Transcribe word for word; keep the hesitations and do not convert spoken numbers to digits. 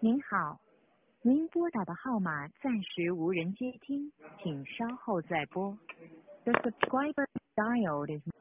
您好，您拨打的号码暂时无人接听，请稍后再拨。The subscriber dialed is